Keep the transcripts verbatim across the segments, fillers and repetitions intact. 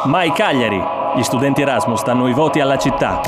Mai Cagliari, gli studenti Erasmus danno i voti alla città.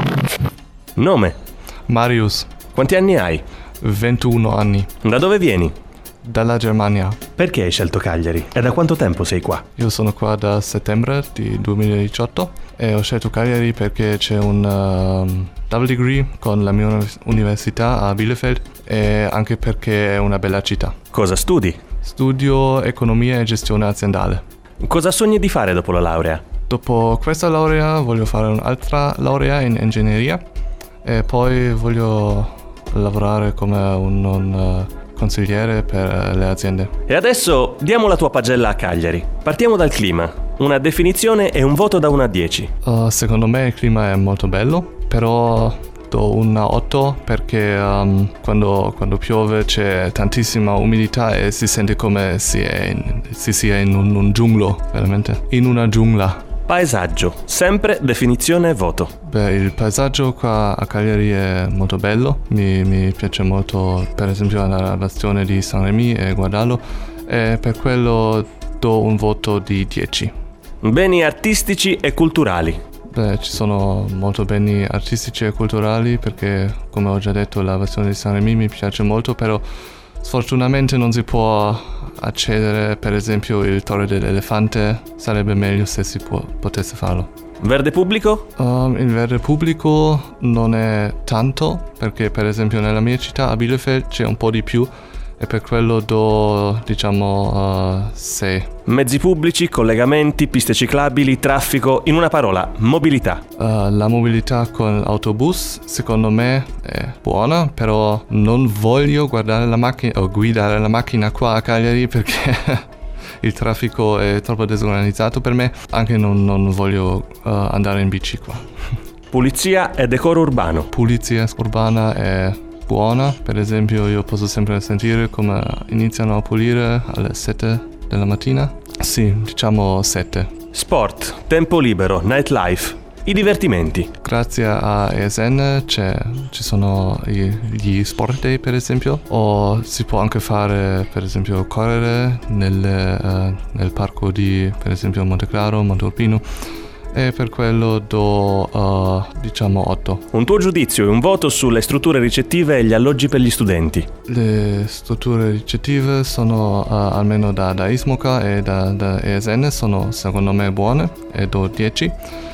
Nome? Marius. Quanti anni hai? ventuno anni. Da dove vieni? Dalla Germania. Perché hai scelto Cagliari? E da quanto tempo sei qua? Io sono qua da settembre di duemiladiciotto e ho scelto Cagliari perché c'è un uh, double degree con la mia università a Bielefeld e anche perché è una bella città. Cosa studi? Studio economia e gestione aziendale. Cosa sogni di fare dopo la laurea? Dopo questa laurea voglio fare un'altra laurea in ingegneria e poi voglio lavorare come un, un uh, consigliere per le aziende. E adesso diamo la tua pagella a Cagliari. Partiamo dal clima. Una definizione e un voto da uno a dieci. Uh, secondo me il clima è molto bello, però do una otto perché um, quando, quando piove c'è tantissima umidità e si sente come si è in, si sia in un, un giunglo, veramente. In una giungla. Paesaggio. Sempre definizione e voto. Beh, il paesaggio qua a Cagliari è molto bello, mi, mi piace molto per esempio la bastione di San Remi e guardarlo e per quello do un voto di dieci. Beni artistici e culturali. Beh, ci sono molto beni artistici e culturali perché come ho già detto la bastione di San Remi mi piace molto, però sfortunatamente non si può accedere, per esempio il Torre dell'Elefante, sarebbe meglio se si può, potesse farlo. Verde pubblico? Um, il verde pubblico non è tanto, perché per esempio nella mia città a Bielefeld c'è un po' di più e per quello do diciamo sei. Uh, Mezzi pubblici, collegamenti, piste ciclabili, traffico, in una parola, mobilità. Uh, la mobilità con l'autobus secondo me è buona, però non voglio guardare la macchina o guidare la macchina qua a Cagliari perché il traffico è troppo disorganizzato per me, anche non, non voglio uh, andare in bici qua. Pulizia e decoro urbano. Pulizia urbana è buona, per esempio io posso sempre sentire come iniziano a pulire alle sette della mattina. Sì, diciamo sette. Sport, tempo libero, nightlife, i divertimenti. Grazie a E S N c'è, ci sono i, gli sport day per esempio, o si può anche fare per esempio correre nel, uh, nel parco di per esempio Monteclaro, Montealpino. E per quello do uh, diciamo otto. Un tuo giudizio e un voto sulle strutture ricettive e gli alloggi per gli studenti. Le strutture ricettive sono uh, almeno da, da ISMOCA e da, da E S N sono secondo me buone e do dieci,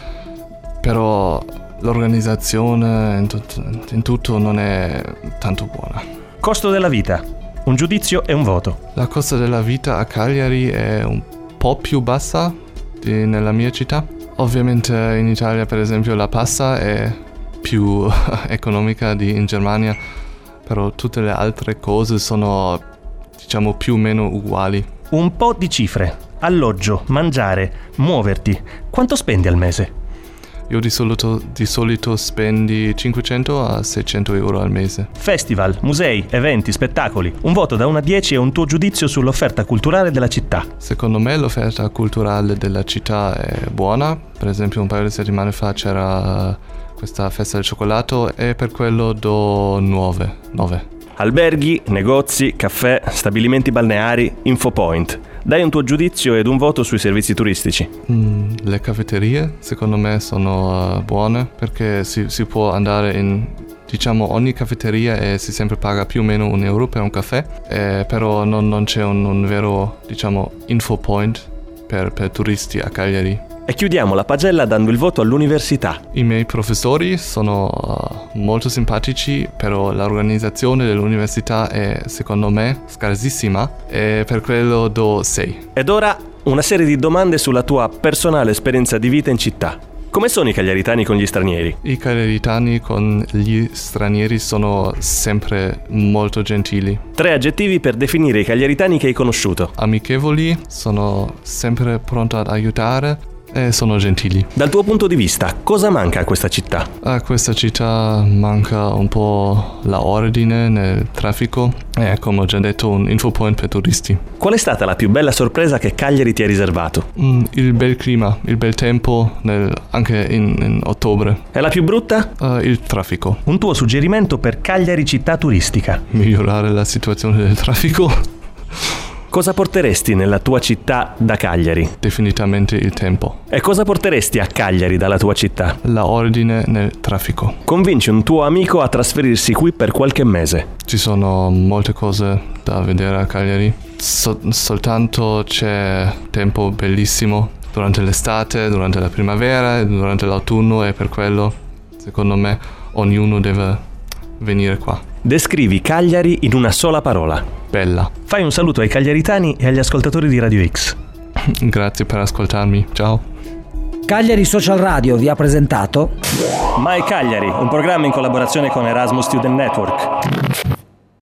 però l'organizzazione in, tut- in tutto non è tanto buona. Costo della vita, un giudizio e un voto. La costo della vita a Cagliari è un po' più bassa di nella mia città. Ovviamente in Italia per esempio la pasta è più economica di in Germania, però tutte le altre cose sono diciamo più o meno uguali. Un po' di cifre. Alloggio, mangiare, muoverti. Quanto spendi al mese? Io di solito, di solito spendi cinquecento a seicento euro al mese. Festival, musei, eventi, spettacoli. Un voto da uno a dieci e un tuo giudizio sull'offerta culturale della città. Secondo me l'offerta culturale della città è buona. Per esempio un paio di settimane fa c'era questa festa del cioccolato e per quello do nove. Alberghi, negozi, caffè, stabilimenti balneari, infopoint. Dai un tuo giudizio ed un voto sui servizi turistici. Mm, le caffetterie secondo me sono uh, buone perché si, si può andare in diciamo ogni caffetteria e si sempre paga più o meno un euro per un caffè, eh, però non, non c'è un, un vero diciamo infopoint per, per turisti a Cagliari. E chiudiamo la pagella dando il voto all'università. I miei professori sono uh, molto simpatici, però l'organizzazione dell'università è secondo me scarsissima e per quello do sei. Ed ora una serie di domande sulla tua personale esperienza di vita in città. Come sono i cagliaritani con gli stranieri? I cagliaritani con gli stranieri sono sempre molto gentili. Tre aggettivi per definire i cagliaritani che hai conosciuto. Amichevoli, sono sempre pronto ad aiutare e sono gentili. Dal tuo punto di vista, cosa manca a questa città? A questa città manca un po' l'ordine nel traffico e, come ho già detto, un infopoint per turisti. Qual è stata la più bella sorpresa che Cagliari ti ha riservato? Mm, il bel clima, il bel tempo, nel, anche in, in ottobre. E la più brutta? Uh, il traffico. Un tuo suggerimento per Cagliari città turistica? Migliorare la situazione del traffico. Cosa porteresti nella tua città da Cagliari? Definitivamente il tempo. E cosa porteresti a Cagliari dalla tua città? La ordine nel traffico. Convinci un tuo amico a trasferirsi qui per qualche mese. Ci sono molte cose da vedere a Cagliari. So- soltanto c'è tempo bellissimo durante l'estate, durante la primavera e durante l'autunno, e per quello, secondo me, ognuno deve venire qua. Descrivi Cagliari in una sola parola. Bella. Fai un saluto ai cagliaritani e agli ascoltatori di Radio X. Grazie per ascoltarmi. Ciao. Cagliari Social Radio vi ha presentato My Cagliari, un programma in collaborazione con Erasmus Student Network.